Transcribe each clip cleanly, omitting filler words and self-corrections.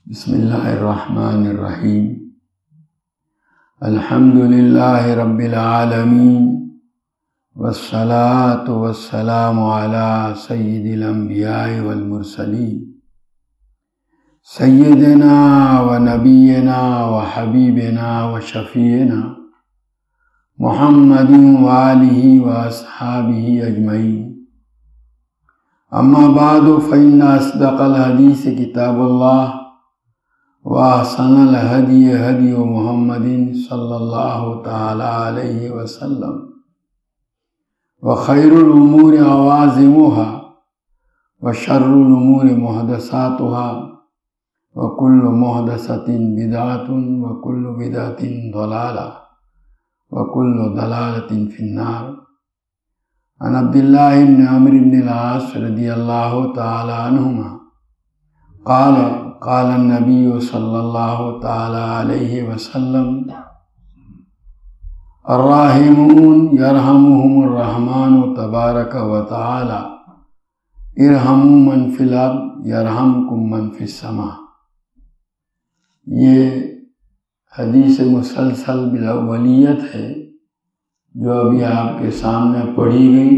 بسم اللہ الرحمن الرحیم الحمد للہ رب العالمین والصلاة والسلام علی سید الانبیاء والمرسلین سیدنا و نبینا و حبیبنا و شفیعنا محمد و آلہ و اصحابہ اجمعین اما بعد فإن اصدق الحدیث کتاب اللہ وأحسن الهدي هدي محمد صلى الله تعالى عليه وسلم وخير الأمور عوازمها وشر الأمور محدثاتها وكل محدثة بدعة وكل بدعة ضلالة وكل ضلالة في النار. عن عبد الله بن عمرو بن العاص رضي الله تعالى عنهما قال النبي صلى الله تعالى عليه وسلم الراحمون يرحمهم الرحمن تبارك وتعالى ارحموا من في الأرض يرحمكم من في السماء. یہ حدیث مسلسل بالاولیت ہے جو ابھی آپ کے سامنے پڑھی گئی.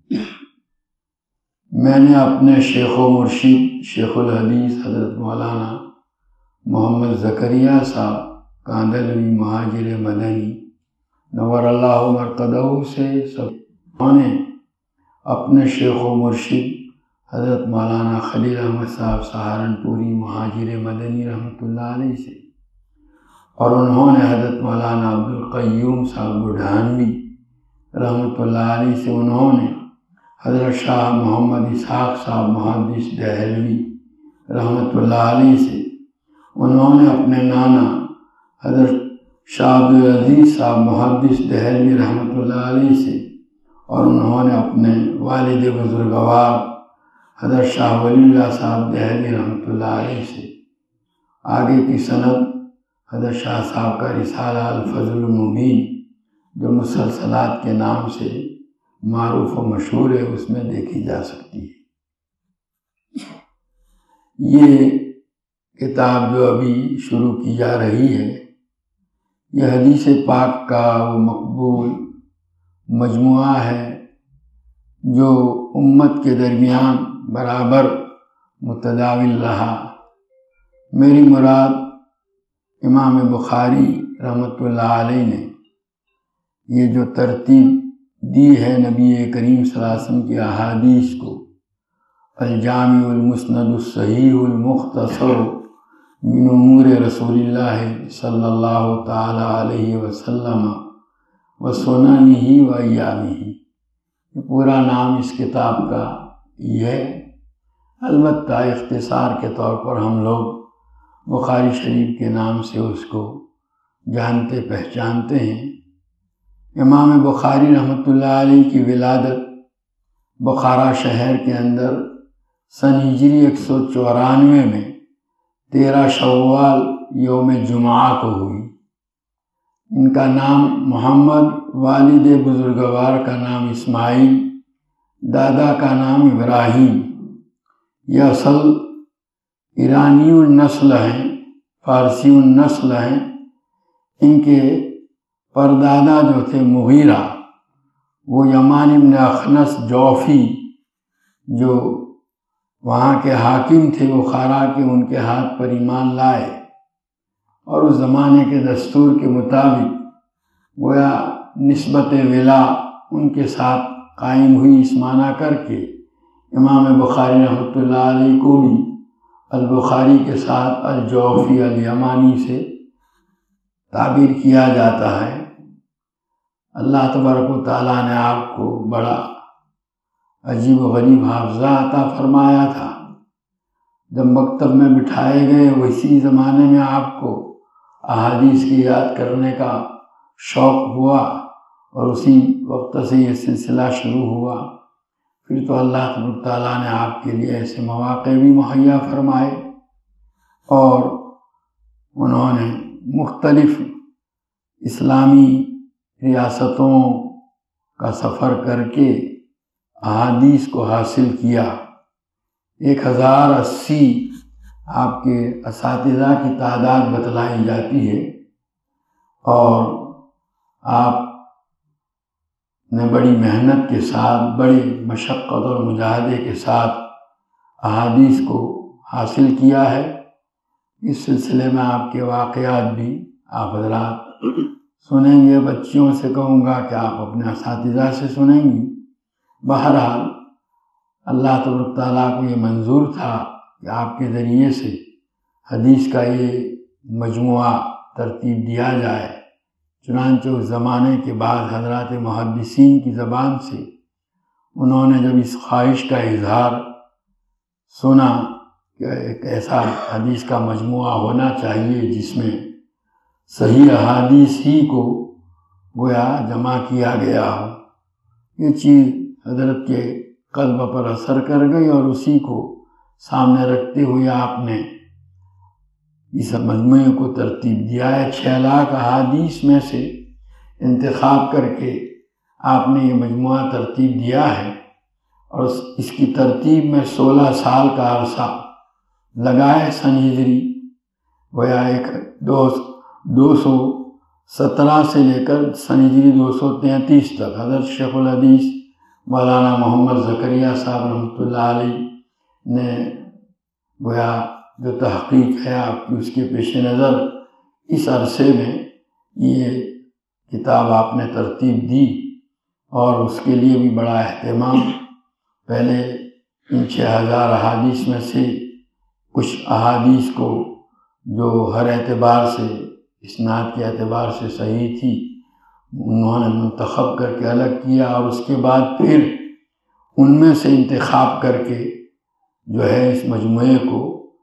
میں نے اپنے شیخ و مرشد شیخ الحدیث حضرت مولانا محمد زکریا صاحب کاندھلوی مہاجر مدنی نور اللہ مرقدہ سے انہوں نے اپنے شیخ و مرشد حضرت مولانا خلیل احمد صاحب سہارنپوری مہاجر مدنی رحمۃ اللہ علیہ سے، اور انہوں نے حضرت مولانا عبدالقیوم صاحب بڑھانوی رحمۃ اللہ علیہ سے، انہوں نے حضرت شاہ محمد اسحاق صاحب محدث دہلوی رحمۃ اللہ علیہ سے، انہوں نے اپنے نانا حضرت شاہ عبدالعزیز صاحب محدث دہلوی رحمۃ اللہ علیہ سے، اور انہوں نے اپنے والد بزرگوار حضرت شاہ ولی اللہ صاحب دہلوی رحمۃ اللہ علیہ سے. آگے کی سند حضرت شاہ صاحب کا رسالہ الفضل المبین جو مسلسلات کے نام سے معروف و مشہور ہے، اس میں دیکھی جا سکتی ہے. یہ کتاب جو ابھی شروع کی جا رہی ہے، یہ حدیث پاک کا وہ مقبول مجموعہ ہے جو امت کے درمیان برابر متداول رہا. میری مراد امام بخاری رحمۃ اللہ علیہ نے یہ جو ترتیب دی ہے نبی کریم صلی اللہ علیہ وسلم کی احادیث کو، الجامع المسند الصحیح المختصر من امور رسول اللہ صلی اللہ تعالی علیہ وسلم وسننہ وایامہ، یہ پورا نام اس کتاب کا یہ ہے. البتہ اختصار کے طور پر ہم لوگ بخاری شریف کے نام سے اس کو جانتے پہچانتے ہیں. امام بخاری رحمۃ اللہ علیہ کی ولادت بخارا شہر کے اندر سن ہجری 194 میں 13 شوال یوم جمعہ کو ہوئی. ان کا نام محمد، والد بزرگوار کا نام اسماعیل، دادا کا نام ابراہیم. یہ اصل ایرانی النسل ہیں، فارسی النسل ہیں. ان کے پردادا جو تھے مغیرہ، وہ یمان بن اخنس جوفی جو وہاں کے حاکم تھے بخارا کے، ان کے ہاتھ پر ایمان لائے، اور اس زمانے کے دستور کے مطابق گویا نسبت ولا ان کے ساتھ قائم ہوئی، اس معنی کر کے امام بخاری رحمۃ اللہ علیہ کو بھی البخاری کے ساتھ الجوفی الیمانی سے تعبیر کیا جاتا ہے. اللہ تبارک و تعالیٰ نے آپ کو بڑا عجیب و غریب حافظہ عطا فرمایا تھا. جب مکتب میں بٹھائے گئے، ویسی زمانے میں آپ کو احادیث کی یاد کرنے کا شوق ہوا، اور اسی وقت سے یہ سلسلہ شروع ہوا. پھر تو اللہ تبارک و تعالیٰ نے آپ کے لیے ایسے مواقع بھی مہیا فرمائے، اور انہوں نے مختلف اسلامی ریاستوں کا سفر کر کے احادیث کو حاصل کیا. 1080 آپ کے اساتذہ کی تعداد بتلائی جاتی ہے، اور آپ نے بڑی محنت کے ساتھ، بڑی مشقت اور مجاہدے کے ساتھ احادیث کو حاصل کیا ہے۔ اس سلسلے میں آپ کے واقعات بھی آپ حضرات سنیں گے۔ بچیوں سے کہوں گا کہ آپ اپنے اساتذہ سے سنیں گی۔ بہرحال اللہ تبارک تعالیٰ کو یہ منظور تھا کہ آپ کے ذریعے سے حدیث کا یہ مجموعہ ترتیب دیا جائے۔ چنانچہ اس زمانے کے بعد حضرات محدثین کی زبان سے انہوں نے جب اس خواہش کا اظہار سنا کہ ایک ایسا حدیث کا مجموعہ ہونا چاہیے جس میں صحیح احادیث ہی کو گویا جمع کیا گیا ہو، یہ چیز حضرت کے قلب پر اثر کر گئی، اور اسی کو سامنے رکھتے ہوئے آپ نے اس مجموعے کو ترتیب دیا ہے۔ 6 لاکھ احادیث میں سے انتخاب کر کے آپ نے یہ مجموعہ ترتیب دیا ہے، اور اس کی ترتیب میں 16 سال کا عرصہ لگا ہے۔ سن ہجری گویا 217 سے لے کر سن ہجری 233 تک حضرت شیخ الحدیث مولانا محمد زکریا صاحب رحمۃ اللہ علیہ نے گویا جو تحقیق ہے آپ کی، اس کے پیش نظر اس عرصے میں یہ کتاب آپ نے ترتیب دی، اور اس کے لیے بھی بڑا اہتمام۔ پہلے ان 6000 احادیث میں سے کچھ احادیث کو جو ہر اعتبار سے، اسناد کے اعتبار سے صحیح تھی، انہوں نے منتخب کر کے الگ کیا، اور اس کے بعد پھر ان میں سے انتخاب کر کے جو ہے اس مجموعے کو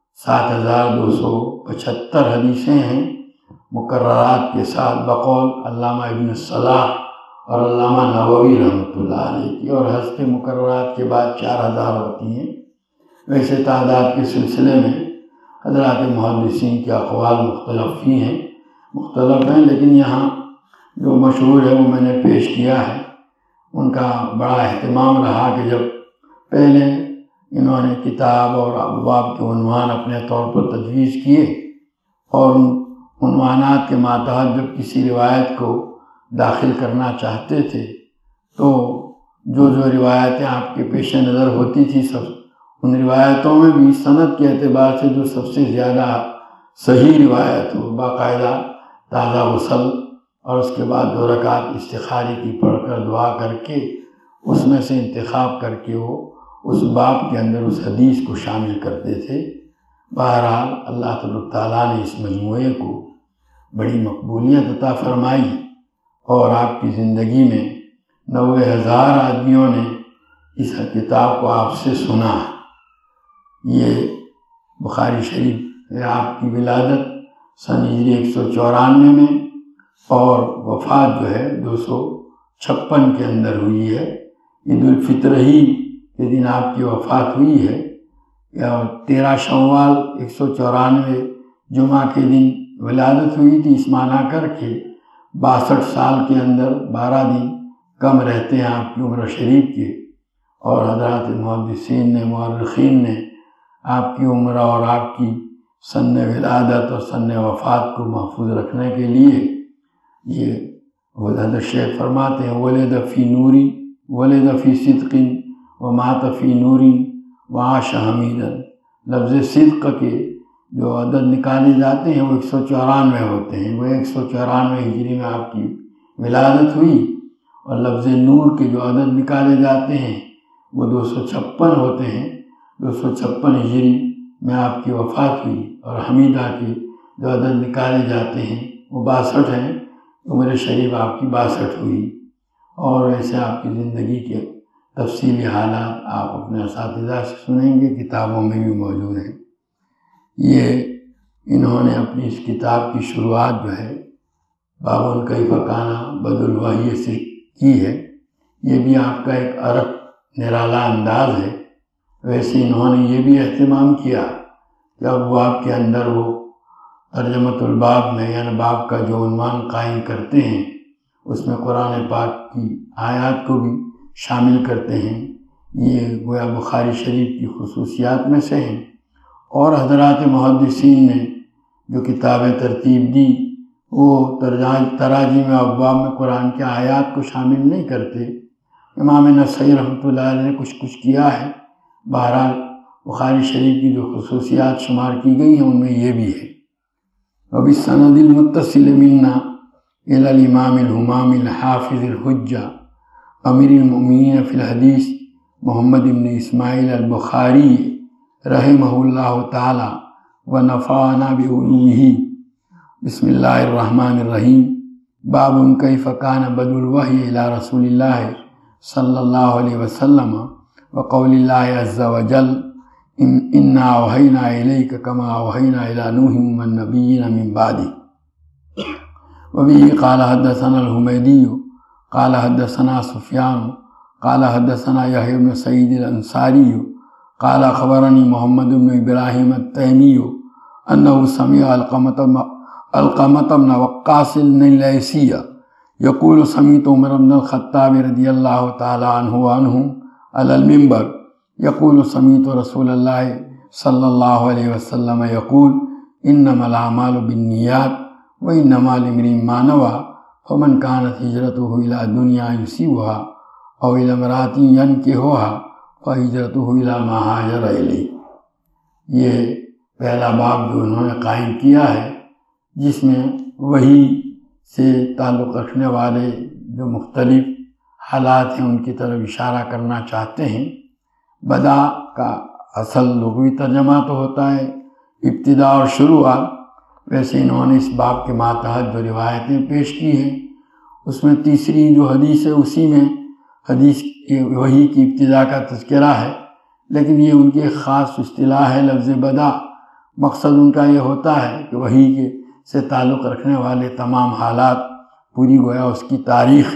7275 حدیثیں ہیں مقررات کے ساتھ، بقول علامہ ابن الصلاح اور علامہ نووی رحمۃ اللہ علیہ کی، اور حذف مقررات کے بعد 4000 ہوتی ہیں۔ ویسے تعداد کے سلسلے میں حضرات محدثین کے اقوال مختلف ہیں، لیکن یہاں جو مشہور ہے وہ میں نے پیش کیا ہے۔ ان کا بڑا اہتمام رہا کہ جب پہلے انہوں نے کتاب اور ابواب کے عنوان اپنے طور پر تجویز کیے، اور ان عنوانات کے ماتحت جب کسی روایت کو داخل کرنا چاہتے تھے تو جو روایتیں آپ کے پیش نظر ہوتی تھی، سب ان روایتوں میں بھی سند کے اعتبار سے جو سب سے زیادہ صحیح روایت ہو، باقاعدہ تازہ غسل اور اس کے بعد 2 رکعت استخاری کی پڑھ کر دعا کر کے اس میں سے انتخاب کر کے وہ اس باب کے اندر اس حدیث کو شامل کرتے تھے۔ بہرحال اللہ تبارک تعالیٰ نے اس مجموعے کو بڑی مقبولیت عطا فرمائی، اور آپ کی زندگی میں 90,000 آدمیوں نے اس کتاب کو آپ سے سنا۔ یہ بخاری شریف ہے۔ آپ کی ولادت سن ہجری 194 میں اور وفات جو ہے 256 کے اندر ہوئی ہے۔ عید الفطر ہی کے دن آپ کی وفات ہوئی ہے، اور 13 شوال 194 جمعہ کے دن ولادت ہوئی تھی۔ اس معنی کر کے 62 سال کے اندر 12 دن کم رہتے ہیں آپ کی عمر شریف کے، اور حضرات محدثین نے، مورخین نے آپ کی عمر اور آپ کی سن ولادت اور سن وفات کو محفوظ رکھنے کے لیے یہ حضرت شیخ فرماتے ہیں ولد فی نوری ولد فی صدق ومات فی نوری وعاش حمیدا۔ لفظ صدق کے جو عدد نکالے جاتے ہیں وہ 194 ہوتے ہیں، وہ 194 ہجری میں آپ کی ولادت ہوئی، اور لفظ نور کے جو عدد نکالے جاتے ہیں وہ 256 ہوتے ہیں، 256 ہجری میں آپ کی وفات ہوئی، اور حمیدہ کے جو عدد نکالے جاتے ہیں وہ 62 ہیں، عمر شریف آپ کی 62 ہوئی۔ اور ایسے آپ کی زندگی کے تفصیلی حالات آپ اپنے اساتذہ سے سنیں گے، کتابوں میں بھی موجود ہیں۔ یہ انہوں نے اپنی اس کتاب کی شروعات جو ہے باب کیف کان بدء الوحی سے کی ہے۔ یہ بھی آپ کا ایک عرق نرالا انداز ہے۔ ویسے انہوں نے یہ بھی اہتمام کیا کہ ابواب کے اندر وہ ترجمۃ الباب میں، یعنی باب کا جو عنوان قائم کرتے ہیں، اس میں قرآن پاک کی آیات کو بھی شامل کرتے ہیں۔ یہ گویا بخاری شریف کی خصوصیات میں سے ہیں، اور حضرات محدثین نے جو کتابیں ترتیب دی وہ تراجم ابواب میں قرآن کے آیات کو شامل نہیں کرتے۔ امام نسائی رحمۃ اللہ علیہ نے کچھ کیا ہے۔ بہرحال بخاری شریف کی جو خصوصیات شمار کی گئی ہیں ان میں یہ بھی ہے۔ وبالسند المتصل منا الى الامام الہمام الحافظ الحجہ امیر المؤمنین فی الحدیث محمد بن اسماعیل البخاری رحمہ اللہ تعالی ونفعنا بعلومہ۔ بسم اللہ الرحمن الرحیم۔ باب کیف کان بدء الوحی الی رسول اللہ صلی اللہ علیہ وسلم وقول اللہ عز وجل انا اوحینا الیک کما اوحینا الی نوح والنبیین من بعدہ۔ وبه قال حدثنا الحمیدی قال حدثنا سفیان قال حدثنا یحیی بن سعید الانصاری قال خبرنی محمد بن ابراہیم التیمی انه سمع علقمۃ بن وقاص اللیثی یقول سمعت عمر بن الخطاب رضی اللہ تعالی عنہ وعنہم علی المنبر یقول سمعت رسول اللہ صلی اللہ علیہ وسلم یقول انما الاعمال بالنیات وانما لامرئ ما نوى فمن كانت ہجرته الى دنیا یصیبها او الى امرأة ينكحها فہجرته الى ما ہاجر الیہ۔ یہ پہلا باب جو انہوں نے قائم کیا ہے جس میں وحی سے تعلق رکھنے والے جو مختلف حالات ہیں ان کی طرف اشارہ کرنا چاہتے ہیں۔ بدا کا اصل لغوی ترجمہ تو ہوتا ہے ابتدا اور شروعات، ویسے انہوں نے اس باب کے ماتحت جو روایتیں پیش کی ہیں اس میں تیسری جو حدیث ہے اسی میں حدیث کی وحی کی ابتدا کا تذکرہ ہے، لیکن یہ ان کی ایک خاص اصطلاح ہے لفظ بدا۔ مقصد ان کا یہ ہوتا ہے کہ وحی کے سے تعلق رکھنے والے تمام حالات پوری گویا اس کی تاریخ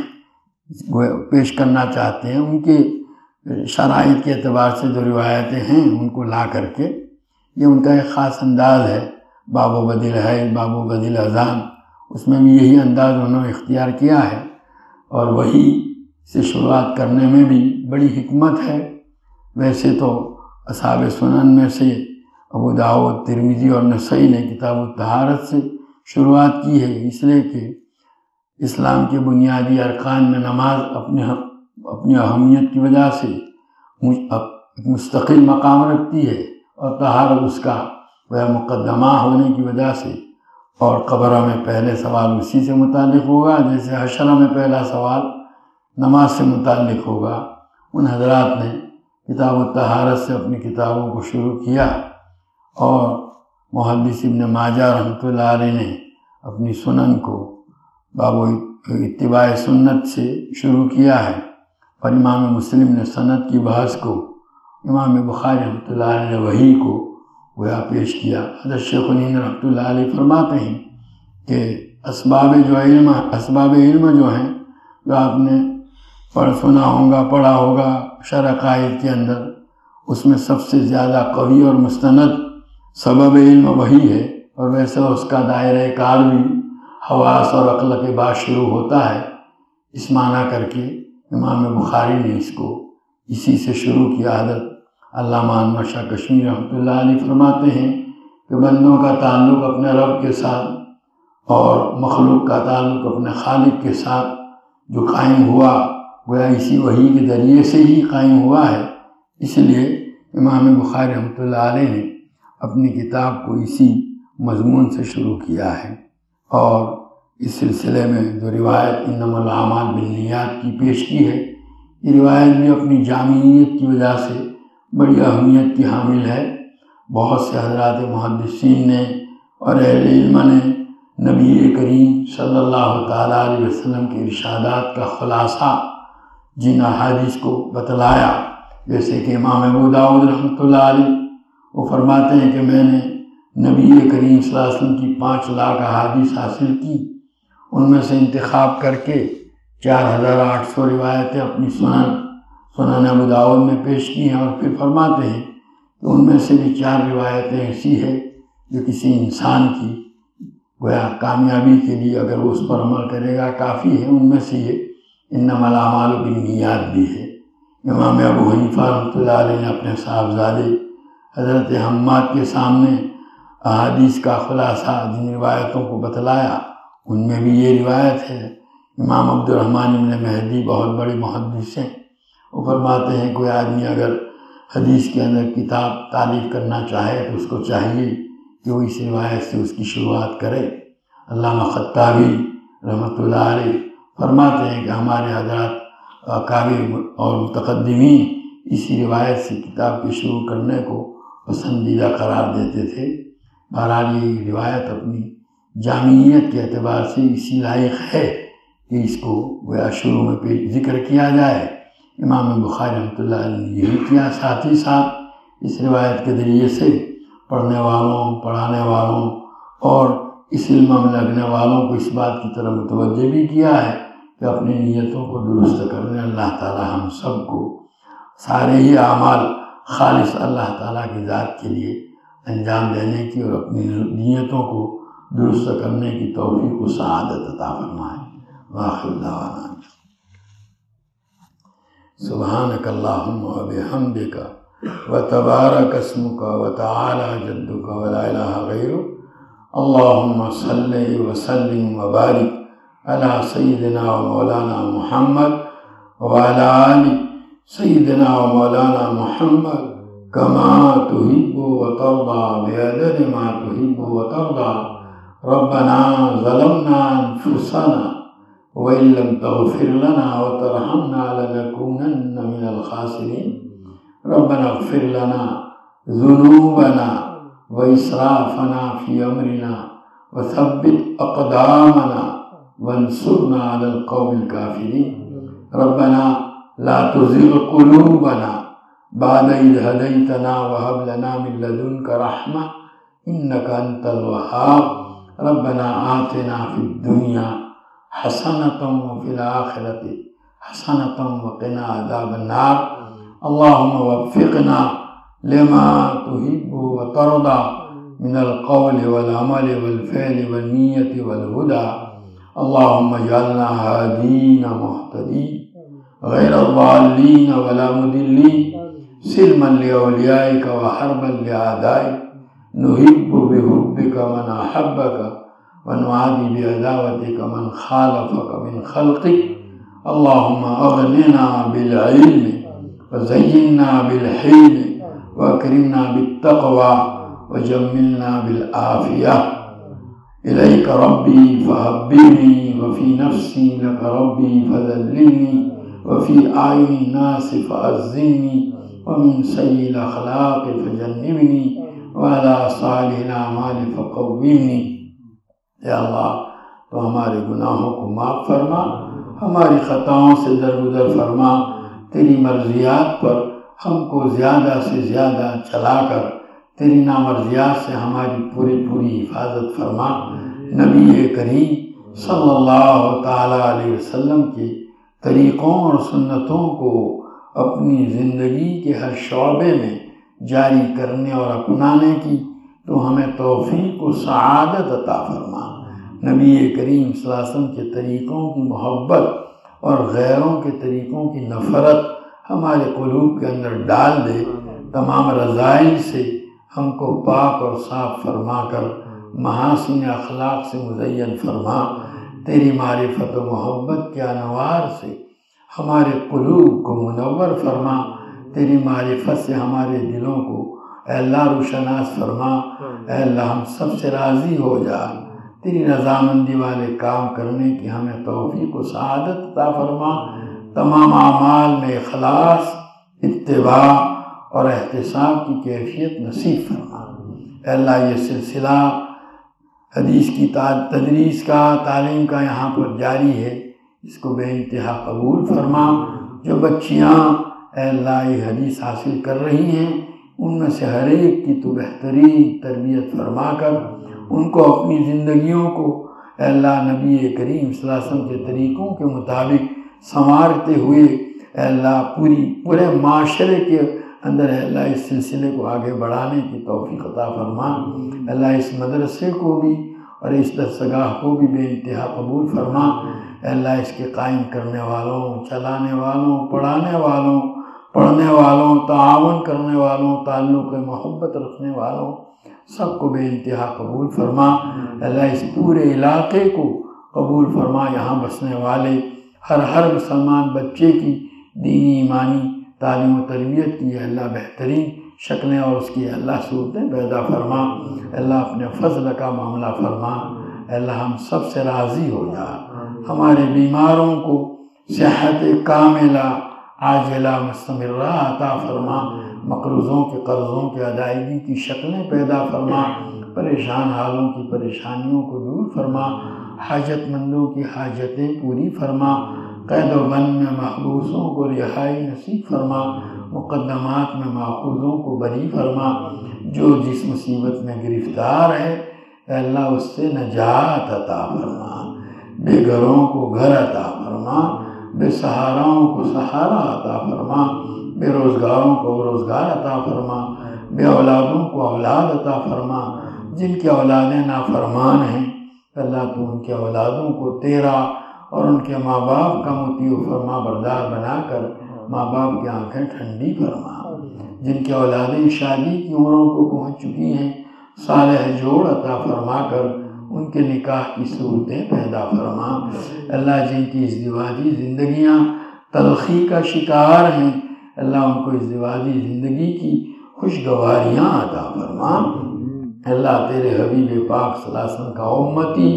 پیش کرنا چاہتے ہیں، ان کے شرائط کے اعتبار سے جو روایتیں ہیں ان کو لا کر کے، یہ ان کا ایک خاص انداز ہے۔ باب و بدل حیض، باب و بدل اذان، اس میں بھی یہی انداز انہوں نے اختیار کیا ہے، اور وحی سے شروعات کرنے میں بھی بڑی حکمت ہے۔ ویسے تو اصحاب سنن میں سے ابو داؤد، ترمذی اور نسائی نے کتاب الطہارت سے شروعات کی ہے، اس لیے کہ اسلام کے بنیادی ارکان میں نماز اپنی اہمیت کی وجہ سے مستقل مقام رکھتی ہے، اور طہارت اس کا وہ مقدمہ ہونے کی وجہ سے، اور قبرہ میں پہلے سوال اسی سے متعلق ہوگا جیسے حشرہ میں پہلا سوال نماز سے متعلق ہوگا۔ ان حضرات نے کتاب الطہارت سے اپنی کتابوں کو شروع کیا، اور محدث ابن ماجہ رحمۃ اللہ علیہ نے اپنی سنن کو باب اتباع سنت سے شروع کیا ہے، اور امام مسلم نے سنت کی بحث کو، امام بخاری رحمۃ اللہ علیہ نے وحی کو گویا پیش کیا۔ حضرت شیخ الہند رحمۃ اللہ علیہ فرماتے ہیں کہ اسباب علم جو ہیں، جو آپ نے پڑھا ہوگا شرع عقائد کے اندر، اس میں سب سے زیادہ قوی اور مستند سبب علم وحی ہے، اور ویسے اس کا دائرہ کار بھی حواس اور عقل کے بعد شروع ہوتا ہے۔ اس معنی کر کے امام بخاری نے اس کو اسی سے شروع کیا۔ حضرت علامہ انور شاہ کشمیری رحمۃ اللہ علیہ فرماتے ہیں کہ بندوں کا تعلق اپنے رب کے ساتھ اور مخلوق کا تعلق اپنے خالق کے ساتھ جو قائم ہوا، گویا اسی وحی کے ذریعے سے ہی قائم ہوا ہے۔ اس لیے امام بخاری رحمۃ اللہ علیہ نے اپنی کتاب کو اسی مضمون سے شروع کیا ہے، اور اس سلسلے میں جو روایت انما الاعمال بالنیات کی پیش کی ہے، یہ روایت بھی اپنی جامعیت کی وجہ سے بڑی اہمیت کی حامل ہے۔ بہت سے حضرات محدثین نے اور اہل علم نے نبی کریم صلی اللہ تعالیٰ علیہ وسلم کے ارشادات کا خلاصہ جن احادیث کو بتلایا، جیسے کہ امام ابو داؤد رحمۃ اللہ علیہ وہ فرماتے ہیں کہ میں نے نبی کریم صلی اللہ علیہ وسلم کی 5 لاکھ احادیث حاصل کی، ان میں سے انتخاب کر کے 4800 روایتیں اپنی سنن ابو داؤد میں پیش کی ہیں، اور پھر فرماتے ہیں کہ ان میں سے بھی 4 روایتیں ایسی ہیں جو کسی انسان کی گویا کامیابی کے لیے اگر وہ اس پر عمل کرے گا کافی ہے۔ ان میں سے یہ انما الاعمال بالنیات بھی ہے۔ امام ابو حنیفہ رحمۃ اللہ علیہ نے اپنے صاحبزادے حضرت حماد کے سامنے احادیث کا خلاصہ جن روایتوں کو بتلایا ان میں بھی یہ روایت ہے۔ امام عبد الرحمن بن مہدی بہت بڑے محدث ہیں، وہ فرماتے ہیں کوئی آدمی اگر حدیث کے اندر کتاب تالیف کرنا چاہے تو اس کو چاہیے کہ وہ اس روایت سے اس کی شروعات کرے۔ علامہ خطابی رحمۃ اللہ علیہ فرماتے ہیں کہ ہمارے حضرات اکابر اور متقدمین اسی روایت سے کتاب کے شروع کرنے کو پسندیدہ قرار دیتے تھے۔ بہرحال یہ روایت اپنی جامعیت کے اعتبار سے اسی لائق ہے کہ اس کو گویا شروع میں ذکر کیا جائے۔ امام بخاری رحمۃ اللہ علیہ نے یہی کیا، ساتھ ہی ساتھ اس روایت کے ذریعے سے پڑھنے والوں، پڑھانے والوں اور اس علم میں لگنے والوں کو اس بات کی طرف متوجہ بھی کیا ہے کہ اپنی نیتوں کو درست کرنے اللہ تعالی ہم سب کو سارے ہی اعمال خالص اللہ تعالیٰ کی ذات کے لیے انجام دینے کی اور اپنی نیتوں کو درست کرنے کی توفیق و سعادت عطا فرمائے۔ وآخر دعوانا سبحانک اللہم و بحمدک و تبارک اسمک و تعالی جدک و لا الہ غیرک۔ اللہم صلی وسلم و بارک علی سیدنا و مولانا محمد وعلی آل سیدنا و مولانا محمد کما تحب و ترضى بعدد ما تحب و ترضى۔ ربنا ظلمنا انفسنا وإن لم تغفر لنا وترحمنا لنكونن من الخاسرين۔ ربنا اغفر لنا ذنوبنا وإسرافنا في أمرنا وثبت أقدامنا وانصرنا على القوم الكافرين۔ ربنا لا تزغ قلوبنا بعد إذ هديتنا وهب لنا من لدنك رحمة إنك أنت الوهاب۔ ربنا آتنا في الدنيا حسنة وفي الآخرة حسنة وقنا عذاب النار۔ اللهم وفقنا لما تحب وترضى من القول والعمل والفعل والنية والهدى۔ اللهم اجعلنا هادين مهتدين غير ضالين ولا مضلين، سلما لأوليائك وحربا لأعدائك، نحب بحبك من أحبك ونعادي بعداوتك من خالفك من خلقك۔ اللهم أغننا بالعلم وزينا بالحلم وأكرمنا بالتقوى وجملنا بالعافية۔ إليك ربي فحببني وفي نفسي لك ربي فذللني وفي أعين الناس فأعزني ومن سيء الأخلاق فجنبني وعلى صالح الأعمال فقومني۔ اے اللہ تو ہمارے گناہوں کو معاف فرما، ہماری خطاؤں سے درگزر فرما، تیری مرضیات پر ہم کو زیادہ سے زیادہ چلا کر تیری نامرضیات سے ہماری پوری حفاظت فرما۔ نبی کریم صلی اللہ تعالیٰ علیہ وسلم کے طریقوں اور سنتوں کو اپنی زندگی کے ہر شعبے میں جاری کرنے اور اپنانے کی تو ہمیں توفیق و سعادت عطا فرما۔ نبی کریم صلی اللہ علیہ وسلم کے طریقوں کی محبت اور غیروں کے طریقوں کی نفرت ہمارے قلوب کے اندر ڈال دے، تمام رذائل سے ہم کو پاک اور صاف فرما کر محاسن اخلاق سے مزین فرما۔ تیری معرفت و محبت کے انوار سے ہمارے قلوب کو منور فرما، تیری معرفت سے ہمارے دلوں کو اے اللہ روشناس فرما۔ اے اللہ ہم سب سے راضی ہو جا، تیری رضامندی والے کام کرنے کی ہمیں توفیق و سعادت عطا فرما۔ تمام اعمال میں اخلاص، اتباع اور احتساب کی کیفیت نصیب فرما۔ اے اللہ یہ سلسلہ حدیث کی تدریس کا، تعلیم کا یہاں پر جاری ہے، اس کو بے انتہا قبول فرما۔ جو بچیاں اے اللہ یہ حدیث حاصل کر رہی ہیں ان میں سے ہر ایک کی تو بہترین تربیت فرما کر ان کو اپنی زندگیوں کو اے اللہ نبی کریم صلی اللہ علیہ وسلم کے طریقوں کے مطابق سنوارتے ہوئے اے اللہ پورے معاشرے کے اندر اے اللہ اس سلسلے کو آگے بڑھانے کی توفیق عطا فرما۔ اے اللہ اس مدرسے کو بھی اور اس درسگاہ کو بھی بے انتہا قبول فرما۔ اے اللہ اس کے قائم کرنے والوں، چلانے والوں، پڑھانے والوں پڑھنے والوں، تعاون کرنے والوں، تعلق محبت رکھنے والوں سب کو بے انتہا قبول فرما۔ اللہ اس پورے علاقے کو قبول فرما، یہاں بسنے والے ہر مسلمان بچے کی دینی ایمانی تعلیم و تربیت کی اللہ بہترین شکلیں اور اس کی اللہ صورتیں پیدا فرما۔ اللہ اپنے فضل کا معاملہ فرما۔ اللہ ہم سب سے راضی ہو جا، ہمارے بیماروں کو صحت کاملہ عاجلہ مستمرہ عطا فرما، مقروضوں کے قرضوں کے ادائیگی کی شکلیں پیدا فرما، پریشان حالوں کی پریشانیوں کو دور فرما، حاجت مندوں کی حاجتیں پوری فرما، قید و بند میں محبوسوں کو رہائی نصیب فرما، مقدمات میں ماخوذوں کو بری فرما، جو جس مصیبت میں گرفتار ہے اے اللہ اس سے نجات عطا فرما، بے گھروں کو گھر عطا فرما، بے سہاراؤں کو سہارا عطا فرما، بے روزگاروں کو روزگار عطا فرما، بے اولادوں کو اولاد عطا فرما، جن کی اولادیں نافرمان ہیں اللہ تو ان کے اولادوں کو تیرا اور ان کے ماں باپ کا مطیع و فرما بردار بنا کر ماں باپ کی آنکھیں ٹھنڈی فرما، جن کی اولادیں شادی کی عمروں کو پہنچ چکی ہیں صالح جوڑ عطا فرما کر ان کے نکاح کی صورتیں پیدا فرما۔ اللہ جن کی ازدواجی زندگیاں تلخی کا شکار ہیں اللہ ان کو ازدواجی زندگی کی خوشگواریاں عطا فرما۔ اللہ تیرے حبیب پاک صلی اللہ علیہ وسلم کا امتی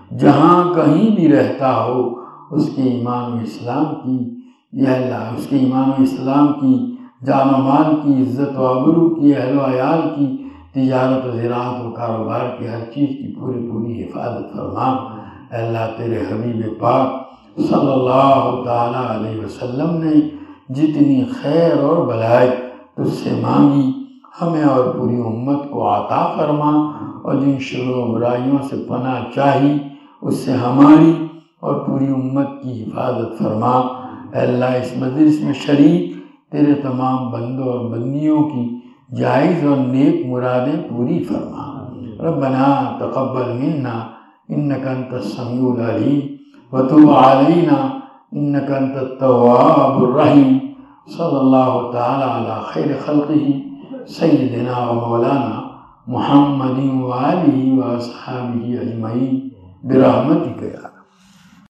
جہاں کہیں بھی رہتا ہو اس کے ایمان و اسلام کی یا اللہ اس کے ایمان و اسلام کی جان و مال کی عزت و آبرو کی اہل و عیال کی تجارت و زراعت و کاروبار کی ہر چیز کی پوری حفاظت فرما۔ اے اللہ تیرے حبیب پاک صلی اللہ تعالیٰ علیہ وسلم نے جتنی خیر اور بھلائی تجھ سے مانگی ہمیں اور پوری امت کو عطا فرما، اور جن شر و برائیوں سے پناہ چاہی اس سے ہماری اور پوری امت کی حفاظت فرما۔ اے اللہ اس مجلس میں شریک تیرے تمام بندوں اور بندیوں کی جائز اور نیک مرادیں پوری فرما۔ ربنا تقبل منا انک انت السمیع العلیم وتب علینا انک انت التواب الرحیم۔ صلی اللہ تعالی علی خیر خلقہ سیدنا و مولانا محمد و آلہ و اصحابہ اجمعین برحمتک یا